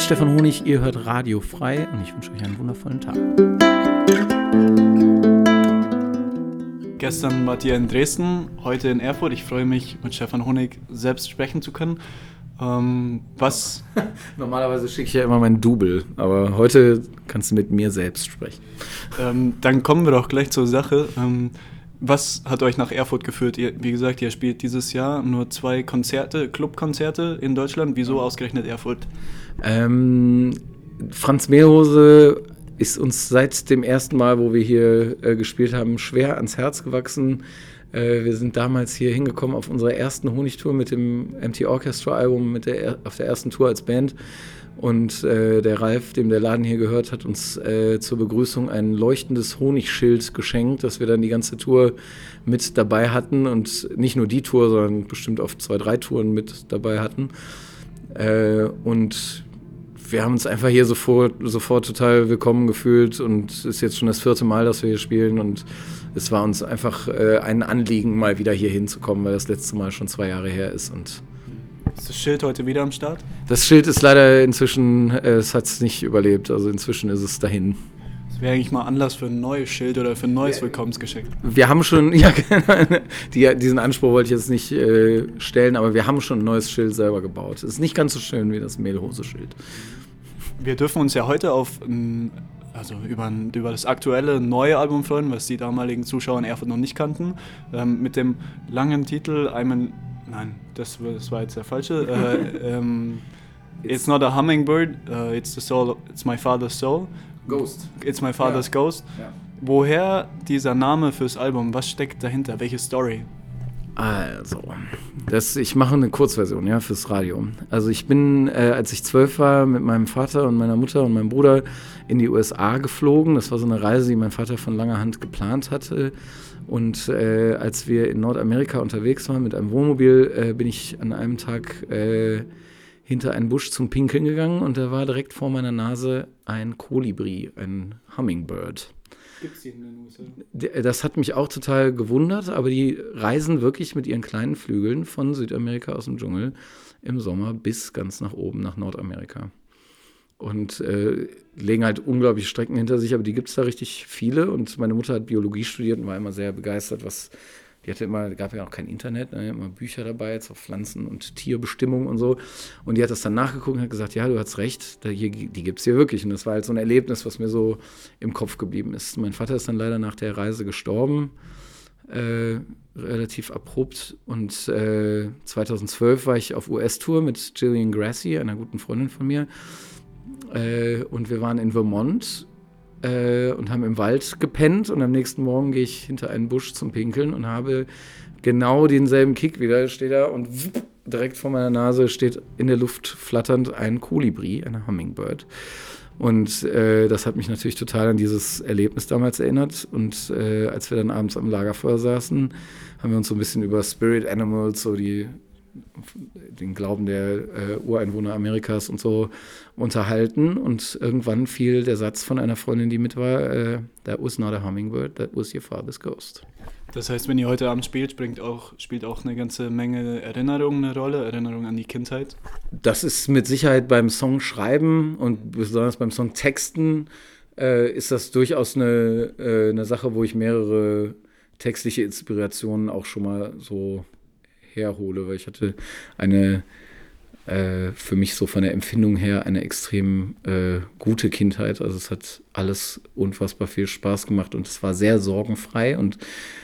ist Stefan Honig, ihr hört Radio Frei und ich wünsche euch einen wundervollen Tag. Gestern wart ihr in Dresden, heute in Erfurt. Ich freue mich, mit Stefan Honig selbst sprechen zu können. Was? Normalerweise schicke ich ja immer meinen Double, aber heute kannst du mit mir selbst sprechen. Dann kommen wir doch gleich zur Sache. Was hat euch nach Erfurt geführt? Wie gesagt, ihr spielt dieses Jahr nur 2 Konzerte, Clubkonzerte in Deutschland. Wieso ausgerechnet Erfurt? Franz Mehlhose ist uns seit dem ersten Mal, wo wir hier gespielt haben, schwer ans Herz gewachsen. Wir sind damals hier hingekommen auf unserer ersten Honigtour mit dem MT Orchestra Album, auf der ersten Tour als Band. Und der Ralf, dem der Laden hier gehört, hat uns zur Begrüßung ein leuchtendes Honigschild geschenkt, das wir dann die ganze Tour mit dabei hatten. Und nicht nur die Tour, sondern bestimmt auf 2, 3 Touren mit dabei hatten. Und wir haben uns einfach hier sofort total willkommen gefühlt und es ist jetzt schon das 4. Mal, dass wir hier spielen und es war uns einfach ein Anliegen, mal wieder hier hinzukommen, weil das letzte Mal schon 2 Jahre her ist. Und ist das Schild heute wieder am Start? Das Schild ist leider inzwischen, es hat es nicht überlebt, also inzwischen ist es dahin. Das wäre eigentlich mal Anlass für ein neues Schild oder für ein neues Willkommensgeschenk. Wir haben schon, ja, diesen Anspruch wollte ich jetzt nicht stellen, aber wir haben schon ein neues Schild selber gebaut. Es ist nicht ganz so schön wie das Mehlhose-Schild. Wir dürfen uns ja heute über das aktuelle neue Album freuen, was die damaligen Zuschauer in Erfurt noch nicht kannten, mit dem langen Titel das war jetzt der falsche. It's not a hummingbird, it's my father's soul. Ghost. It's my father's Ghost. Ja. Woher dieser Name fürs Album? Was steckt dahinter? Welche Story? Also, ich mache eine Kurzversion, ja, fürs Radio. Also ich bin, als ich 12 war, mit meinem Vater und meiner Mutter und meinem Bruder in die USA geflogen. Das war so eine Reise, die mein Vater von langer Hand geplant hatte. Und als wir in Nordamerika unterwegs waren mit einem Wohnmobil, bin ich an einem Tag hinter einen Busch zum Pinkeln gegangen und da war direkt vor meiner Nase ein Kolibri, ein Hummingbird. Gibt's die in den USA? Das hat mich auch total gewundert, aber die reisen wirklich mit ihren kleinen Flügeln von Südamerika aus dem Dschungel im Sommer bis ganz nach oben, nach Nordamerika. Und legen halt unglaubliche Strecken hinter sich, aber die gibt es da richtig viele. Und meine Mutter hat Biologie studiert und war immer sehr begeistert, gab ja auch kein Internet, immer Bücher dabei zur Pflanzen- und Tierbestimmung und so. Und die hat das dann nachgeguckt und hat gesagt, ja, du hast recht, die gibt es hier wirklich. Und das war halt so ein Erlebnis, was mir so im Kopf geblieben ist. Mein Vater ist dann leider nach der Reise gestorben, relativ abrupt. Und 2012 war ich auf US-Tour mit Gillian Grassi, einer guten Freundin von mir. Und wir waren in Vermont und haben im Wald gepennt und am nächsten Morgen gehe ich hinter einen Busch zum Pinkeln und habe genau denselben Kick wieder, steht da und direkt vor meiner Nase steht in der Luft flatternd ein Kolibri, eine Hummingbird. Und das hat mich natürlich total an dieses Erlebnis damals erinnert. Und als wir dann abends am Lagerfeuer saßen, haben wir uns so ein bisschen über Spirit Animals, so den Glauben der Ureinwohner Amerikas und so unterhalten. Und irgendwann fiel der Satz von einer Freundin, die mit war, that was not a hummingbird, that was your father's ghost. Das heißt, wenn ihr heute Abend spielt, spielt auch eine ganze Menge Erinnerungen eine Rolle, Erinnerungen an die Kindheit? Das ist mit Sicherheit beim Songschreiben und besonders beim Songtexten ist das durchaus eine Sache, wo ich mehrere textliche Inspirationen auch schon mal so herhole, weil ich hatte für mich so von der Empfindung her eine extrem gute Kindheit. Also es hat alles unfassbar viel Spaß gemacht und es war sehr sorgenfrei und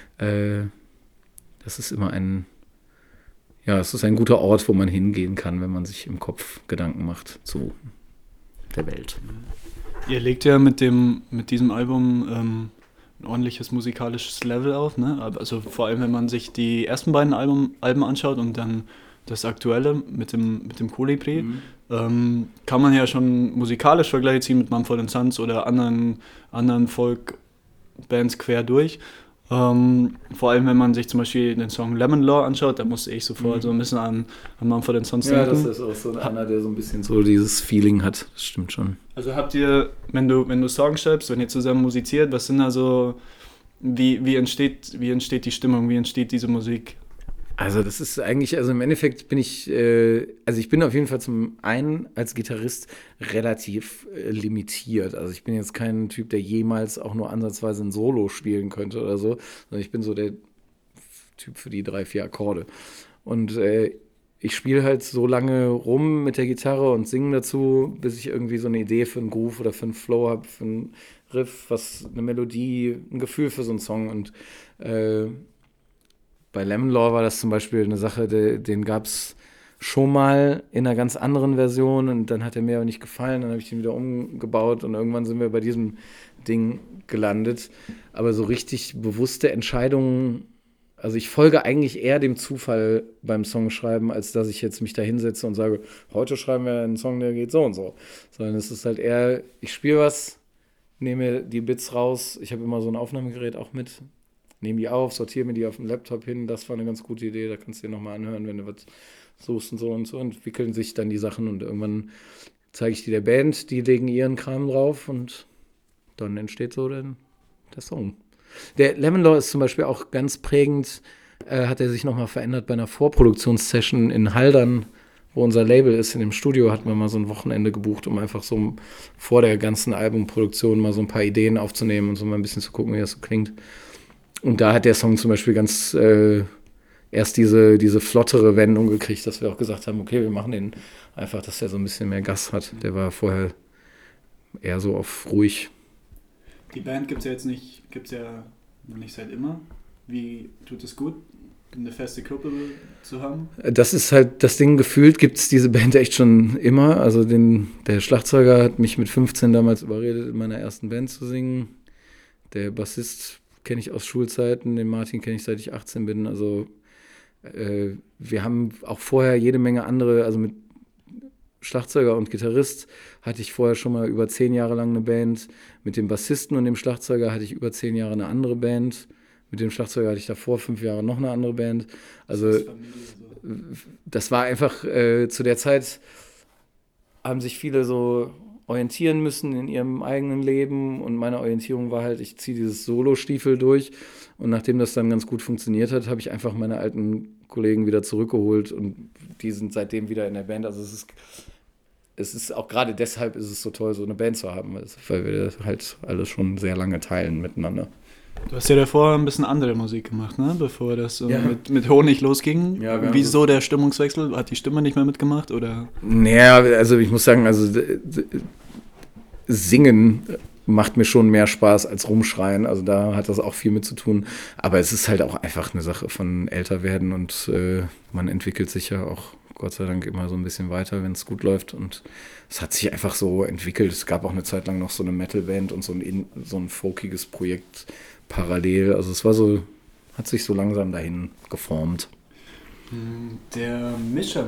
das ist immer es ist ein guter Ort, wo man hingehen kann, wenn man sich im Kopf Gedanken macht zu der Welt. Ihr legt ja mit diesem Album ein ordentliches musikalisches Level auf, ne? Also vor allem, wenn man sich die ersten beiden Alben anschaut und dann das aktuelle mit dem Kolibri, kann man ja schon musikalisch Vergleiche ziehen mit Mumford & Sons oder anderen Folk-Bands quer durch. Vor allem, wenn man sich zum Beispiel den Song Lemon Law anschaut, da musste ich sofort so ein bisschen an Mumford & Sons denken. Ja, das ist auch so einer, der so ein bisschen so dieses Feeling hat, das stimmt schon. Also habt ihr, wenn du Songs schreibst, wenn ihr zusammen musiziert, was sind da so, wie entsteht die Stimmung, wie entsteht diese Musik? Also das ist eigentlich, also im Endeffekt bin ich, also ich bin auf jeden Fall zum einen als Gitarrist relativ limitiert. Also ich bin jetzt kein Typ, der jemals auch nur ansatzweise ein Solo spielen könnte oder so, sondern ich bin so der Typ für die 3, 4 Akkorde. Und ich spiele halt so lange rum mit der Gitarre und singe dazu, bis ich irgendwie so eine Idee für einen Groove oder für einen Flow habe, für einen Riff, eine Melodie, ein Gefühl für so einen Song. Und bei Lemon Law war das zum Beispiel eine Sache, den gab es schon mal in einer ganz anderen Version und dann hat er mir aber nicht gefallen, dann habe ich den wieder umgebaut und irgendwann sind wir bei diesem Ding gelandet. Aber so richtig bewusste Entscheidungen, also ich folge eigentlich eher dem Zufall beim Songschreiben, als dass ich jetzt mich da hinsetze und sage, heute schreiben wir einen Song, der geht so und so. Sondern es ist halt eher, ich spiele was, nehme die Bits raus, ich habe immer so ein Aufnahmegerät auch mit, nehme die auf, sortiere mir die auf dem Laptop hin, das war eine ganz gute Idee, da kannst du dir nochmal anhören, wenn du was suchst und so entwickeln sich dann die Sachen und irgendwann zeige ich die der Band, die legen ihren Kram drauf und dann entsteht so der Song. Der Lemon Law ist zum Beispiel auch ganz prägend, hat er sich nochmal verändert bei einer Vorproduktionssession in Haldern, wo unser Label ist. In dem Studio hatten wir mal so ein Wochenende gebucht, um einfach so vor der ganzen Albumproduktion mal so ein paar Ideen aufzunehmen und so mal ein bisschen zu gucken, wie das so klingt. Und da hat der Song zum Beispiel ganz erst diese flottere Wendung gekriegt, dass wir auch gesagt haben, okay, wir machen den einfach, dass der so ein bisschen mehr Gas hat. Der war vorher eher so auf ruhig. Die Band gibt es ja noch nicht seit immer. Wie tut es gut, eine feste Gruppe zu haben? Das ist halt das Ding, gefühlt gibt es diese Band echt schon immer. Also der Schlagzeuger hat mich mit 15 damals überredet, in meiner ersten Band zu singen. Der Bassist kenne ich aus Schulzeiten, den Martin kenne ich seit ich 18 bin. Also wir haben auch vorher jede Menge andere, also mit Schlagzeuger und Gitarrist hatte ich vorher schon mal über 10 Jahre lang eine Band. Mit dem Bassisten und dem Schlagzeuger hatte ich über 10 Jahre eine andere Band. Mit dem Schlagzeuger hatte ich davor 5 Jahre noch eine andere Band. Also das war einfach, zu der Zeit haben sich viele so orientieren müssen in ihrem eigenen Leben und meine Orientierung war halt, ich ziehe dieses Solo-Stiefel durch und nachdem das dann ganz gut funktioniert hat, habe ich einfach meine alten Kollegen wieder zurückgeholt und die sind seitdem wieder in der Band. Also es ist auch gerade deshalb ist es so toll, so eine Band zu haben, weil wir halt alles schon sehr lange teilen miteinander. Du hast ja davor ein bisschen andere Musik gemacht, ne? Bevor das mit Honig losging. Ja, wieso der Stimmungswechsel? Hat die Stimme nicht mehr mitgemacht? Oder? Naja, also ich muss sagen, also Singen macht mir schon mehr Spaß als rumschreien. Also da hat das auch viel mit zu tun. Aber es ist halt auch einfach eine Sache von Älterwerden und man entwickelt sich ja auch Gott sei Dank immer so ein bisschen weiter, wenn es gut läuft. Und es hat sich einfach so entwickelt. Es gab auch eine Zeit lang noch so eine Metalband und so ein folkiges Projekt parallel. Also es war so, hat sich so langsam dahin geformt. Der Mischer,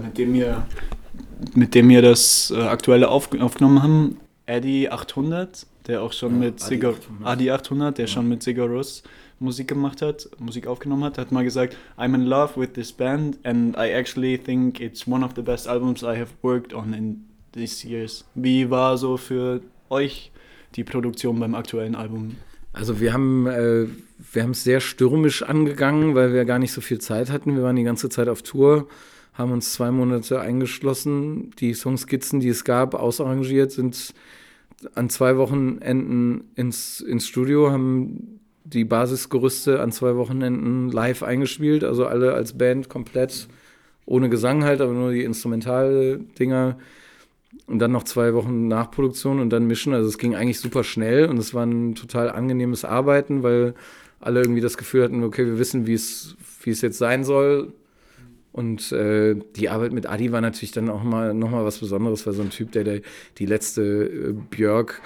mit dem wir das aktuelle aufgenommen haben, Adi 800, der auch schon mit Adi 800, der schon mit Sigur Rós Musik aufgenommen hat mal gesagt, I'm in love with this band and I actually think it's one of the best albums I have worked on in these years. Wie war so für euch die Produktion beim aktuellen Album? Also wir haben es sehr stürmisch angegangen, weil wir gar nicht so viel Zeit hatten. Wir waren die ganze Zeit auf Tour, haben uns 2 Monate eingeschlossen, die Songskizzen, die es gab, ausarrangiert, sind an 2 Wochenenden ins Studio, haben die Basisgerüste an 2 Wochenenden live eingespielt, also alle als Band komplett ohne Gesang halt, aber nur die Instrumental-Dinger. Und dann noch 2 Wochen Nachproduktion und dann mischen. Also es ging eigentlich super schnell und es war ein total angenehmes Arbeiten, weil alle irgendwie das Gefühl hatten, okay, wir wissen, wie es jetzt sein soll. Und die Arbeit mit Adi war natürlich dann auch noch mal was Besonderes, weil so ein Typ, der die letzte Björk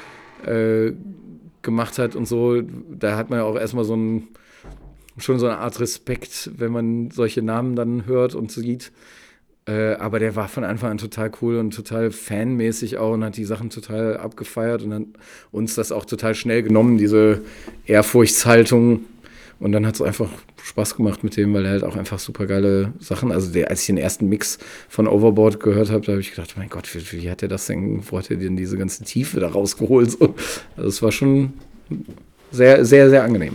gemacht hat und so, da hat man ja auch erstmal schon so eine Art Respekt, wenn man solche Namen dann hört und sieht. Aber der war von Anfang an total cool und total fanmäßig auch und hat die Sachen total abgefeiert und hat uns das auch total schnell genommen, diese Ehrfurchtshaltung. Und dann hat es einfach Spaß gemacht mit dem, weil er halt auch einfach super geile Sachen, also als ich den ersten Mix von Overboard gehört habe, da habe ich gedacht, mein Gott, wie hat er das denn, wo hat er denn diese ganze Tiefe da rausgeholt? So. Also es war schon sehr, sehr, sehr angenehm. Ich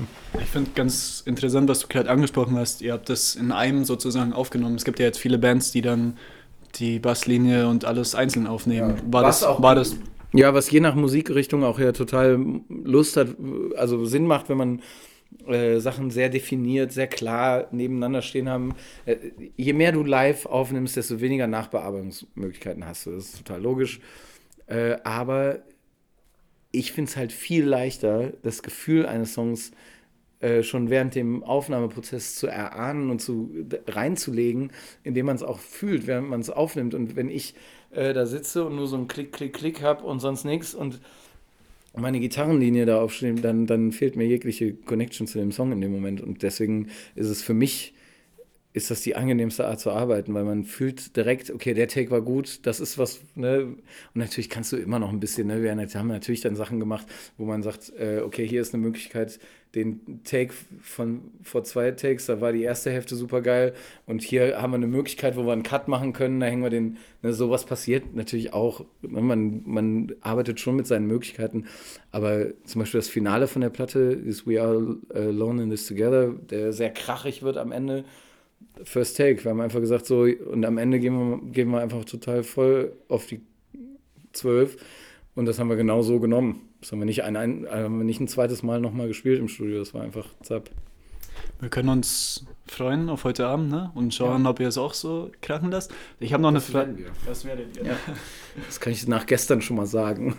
Ich finde ganz interessant, was du gerade angesprochen hast. Ihr habt das in einem sozusagen aufgenommen. Es gibt ja jetzt viele Bands, die dann die Basslinie und alles einzeln aufnehmen. Ja. War das? Ja, was je nach Musikrichtung auch ja total Lust hat, also Sinn macht, wenn man Sachen sehr definiert, sehr klar nebeneinander stehen haben. Je mehr du live aufnimmst, desto weniger Nachbearbeitungsmöglichkeiten hast du. Das ist total logisch. Aber ich finde es halt viel leichter, das Gefühl eines Songs schon während dem Aufnahmeprozess zu erahnen und reinzulegen, indem man es auch fühlt, während man es aufnimmt. Und wenn ich da sitze und nur so einen Klick, Klick, Klick habe und sonst nichts und meine Gitarrenlinie da aufsteht, dann fehlt mir jegliche Connection zu dem Song in dem Moment. Und deswegen ist es für mich, ist das die angenehmste Art zu arbeiten, weil man fühlt direkt, okay, der Take war gut, das ist was, ne? Und natürlich kannst du immer noch ein bisschen, ne? Wir haben natürlich dann Sachen gemacht, wo man sagt, okay, hier ist eine Möglichkeit, den Take von vor 2 Takes, da war die erste Hälfte super geil und hier haben wir eine Möglichkeit, wo wir einen Cut machen können, da hängen wir den, ne, sowas passiert natürlich auch, man arbeitet schon mit seinen Möglichkeiten, aber zum Beispiel das Finale von der Platte ist We Are Alone in This Together, der sehr krachig wird am Ende, First Take, wir haben einfach gesagt so, und am Ende gehen wir einfach total voll auf die 12 und das haben wir genau so genommen. Das haben wir nicht ein zweites Mal nochmal gespielt im Studio, das war einfach zapp. Wir können uns freuen auf heute Abend, ne? Und schauen, ob ihr es auch so krachen lasst. Ich habe noch eine Frage. Das werdet ihr. Ja. Das kann ich nach gestern schon mal sagen.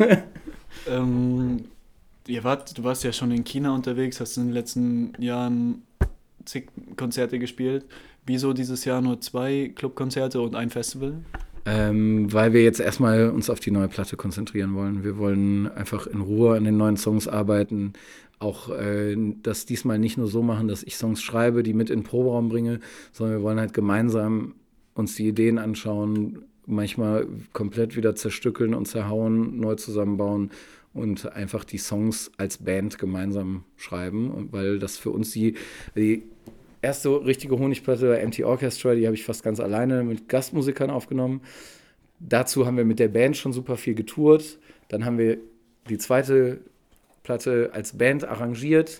Du warst ja schon in China unterwegs, hast in den letzten Jahren zig Konzerte gespielt. Wieso dieses Jahr nur 2 Clubkonzerte und ein Festival? Weil wir jetzt erstmal uns auf die neue Platte konzentrieren wollen. Wir wollen einfach in Ruhe an den neuen Songs arbeiten. Auch das diesmal nicht nur so machen, dass ich Songs schreibe, die mit in den Proberaum bringe, sondern wir wollen halt gemeinsam uns die Ideen anschauen, manchmal komplett wieder zerstückeln und zerhauen, neu zusammenbauen und einfach die Songs als Band gemeinsam schreiben. Und weil das für uns die erste richtige Honigplatte, Empty Orchestra, die habe ich fast ganz alleine mit Gastmusikern aufgenommen. Dazu haben wir mit der Band schon super viel getourt. Dann haben wir die zweite Platte als Band arrangiert.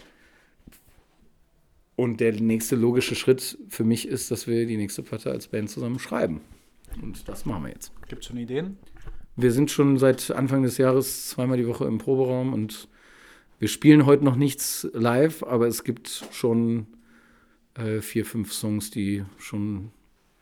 Und der nächste logische Schritt für mich ist, dass wir die nächste Platte als Band zusammen schreiben. Und das machen wir jetzt. Gibt es schon Ideen? Wir sind schon seit Anfang des Jahres 2-mal die Woche im Proberaum und wir spielen heute noch nichts live, aber es gibt schon 4, 5 Songs, die schon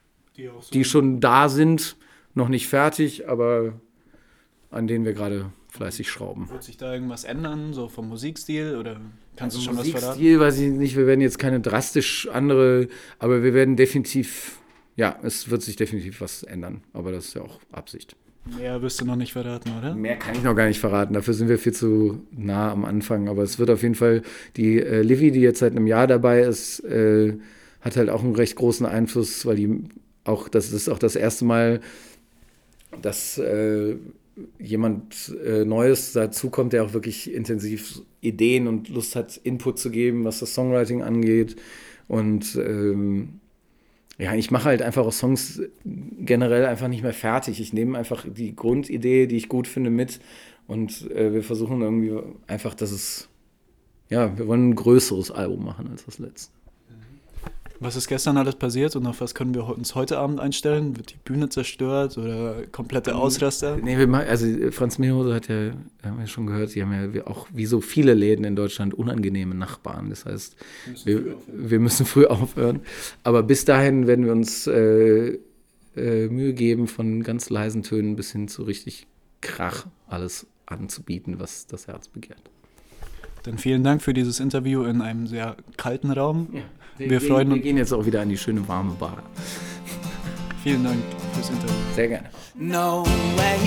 da sind, noch nicht fertig, aber an denen wir gerade fleißig schrauben. Wird sich da irgendwas ändern, so vom Musikstil, oder kannst du schon was verraten? Musikstil weiß ich nicht, wir werden jetzt keine drastisch andere, aber wir werden definitiv, ja, es wird sich definitiv was ändern, aber das ist ja auch Absicht. Mehr wirst du noch nicht verraten, oder? Mehr kann ich noch gar nicht verraten, dafür sind wir viel zu nah am Anfang, aber es wird auf jeden Fall, die Livy, die jetzt seit einem Jahr dabei ist, hat halt auch einen recht großen Einfluss, weil das ist auch das erste Mal, dass jemand Neues dazukommt, der auch wirklich intensiv Ideen und Lust hat, Input zu geben, was das Songwriting angeht. Und ich mache halt einfach auch Songs generell einfach nicht mehr fertig. Ich nehme einfach die Grundidee, die ich gut finde, mit und wir versuchen irgendwie einfach, wir wollen ein größeres Album machen als das letzte. Was ist gestern alles passiert und auf was können wir uns heute Abend einstellen? Wird die Bühne zerstört oder komplette Ausraster? Nee, Franz Mehose haben wir schon gehört, die haben ja auch wie so viele Läden in Deutschland unangenehme Nachbarn. Das heißt, wir müssen früh aufhören. Aber bis dahin werden wir uns Mühe geben, von ganz leisen Tönen bis hin zu richtig Krach alles anzubieten, was das Herz begehrt. Dann vielen Dank für dieses Interview in einem sehr kalten Raum. Ja. Wir gehen jetzt auch wieder an die schöne warme Bar. Vielen Dank fürs Interview. Sehr gerne. Nowhere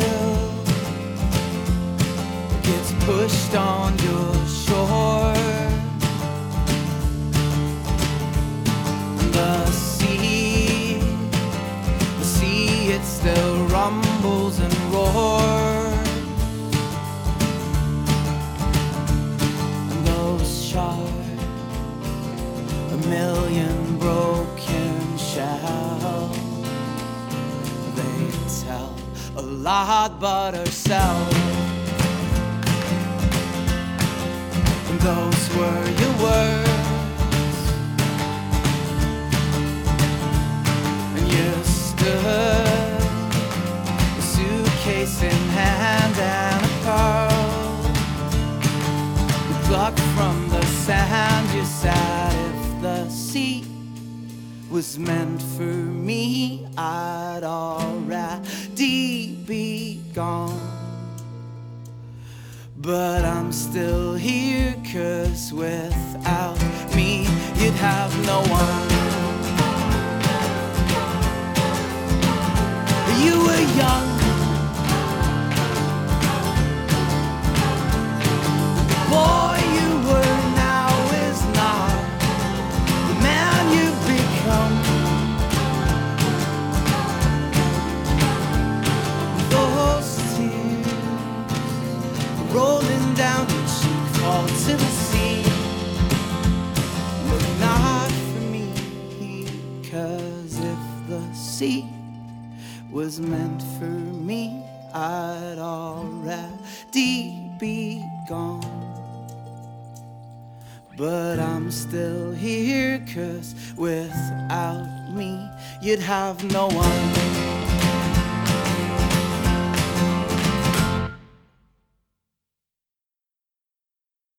gets pushed on your shore. The sea, it still rumbles and roars. Those shards, a million broken shells. They tell a lot but herself. And those were your words, and you stood, a suitcase in hand and a pearl you plucked from the sand. You said, if the sea was meant for me, I'd already be gone. But I'm still here, 'cause without me you'd have no one. You were young, the boy you were now is not the man you've become. Those tears rolling down your cheek fall to the sea, but not for me, 'cause if the sea was meant for me, I'd already be gone. But I'm still here, 'cause without me you'd have no one.